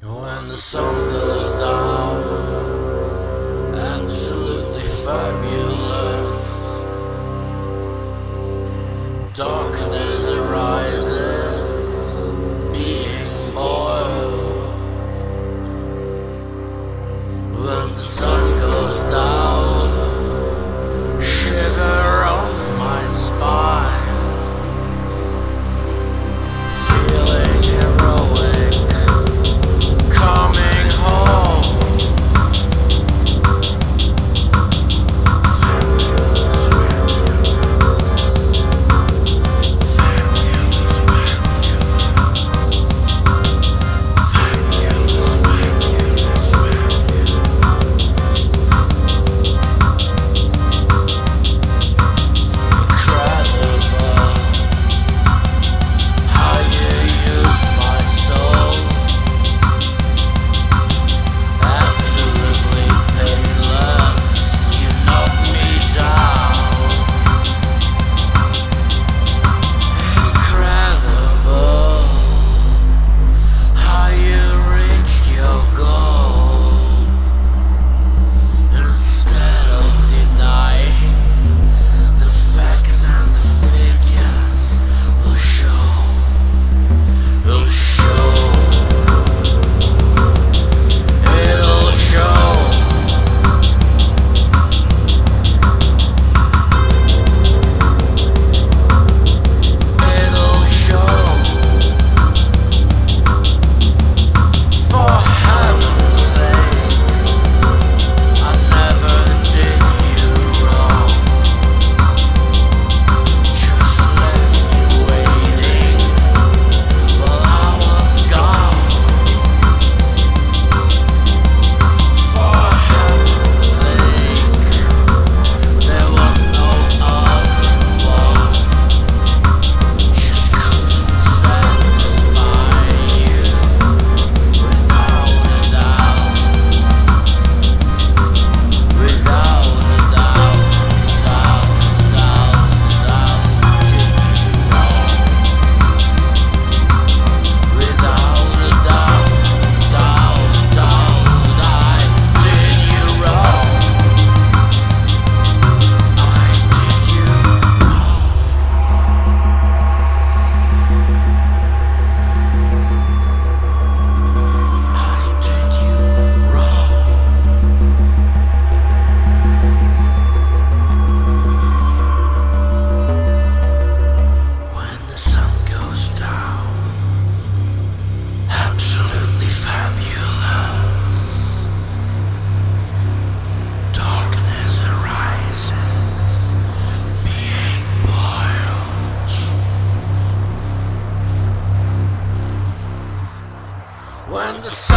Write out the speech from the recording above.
When the sun goes down, absolutely fabulous. Darkness arises, being boiled. When the sun goes down, shiver on my spine, feeling heroic, coming home. Fabulous, fabulous, fabulous, fabulous, fabulous. Incredible how you use my soul. Absolutely painless, you knock me down. Incredible how you reached your goal. Instead of denying, the facts and the figures will show, will show, it'll show. It'll show. For heaven's sake, I never did you wrong. Just left you waiting while I was gone. For heaven's sake, there was no other one. Just couldn't satisfy you without a doubt, without a doubt, doubt, doubt, doubt, did you wrong? Without a doubt, doubt, doubt, I did you wrong. I did you wrong. I did you wrong. When the sun goes down, absolutely fabulous. Darkness arises, being boiled. When the